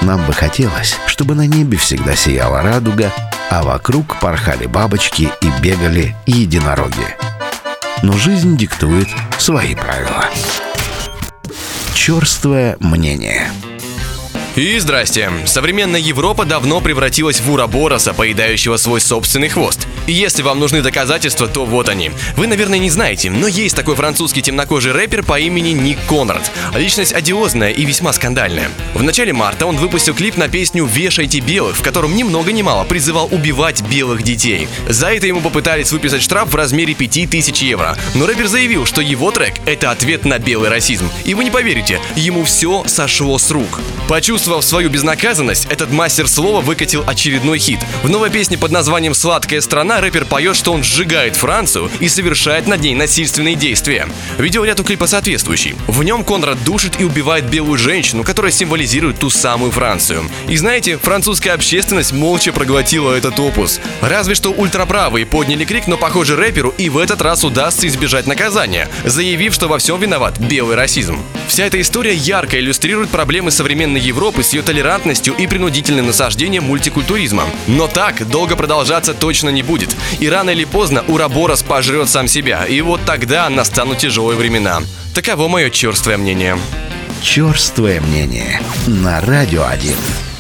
Нам бы хотелось, чтобы на небе всегда сияла радуга, а вокруг порхали бабочки и бегали единороги. Но жизнь диктует свои правила. Чёрствое мнение. И здрасте. Современная Европа давно превратилась в уробороса, поедающего свой собственный хвост. И если вам нужны доказательства, то вот они. Вы, наверное, не знаете, но есть такой французский темнокожий рэпер по имени Ник Конрад. Личность одиозная и весьма скандальная. В начале марта он выпустил клип на песню «Вешайте белых», в котором ни много ни мало призывал убивать белых детей. За это ему попытались выписать штраф в размере 5000 евро. Но рэпер заявил, что его трек — это ответ на белый расизм. И вы не поверите, ему все сошло с рук. Почувствовав свою безнаказанность, этот мастер слова выкатил очередной хит. В новой песне под названием «Сладкая страна» рэпер поет, что он сжигает Францию и совершает над ней насильственные действия. Видеоряд у клипа соответствующий. В нем Конрад душит и убивает белую женщину, которая символизирует ту самую Францию. И знаете, французская общественность молча проглотила этот опус. Разве что ультраправые подняли крик, но, похоже, рэперу и в этот раз удастся избежать наказания, заявив, что во всем виноват белый расизм. Вся эта история ярко иллюстрирует проблемы современной Европы с ее толерантностью и принудительным насаждением мультикультуризма. Но так долго продолжаться точно не будет. И рано или поздно уроборос пожрет сам себя. И вот тогда настанут тяжелые времена. Таково мое черствое мнение. Чёрствое мнение на Радио 1.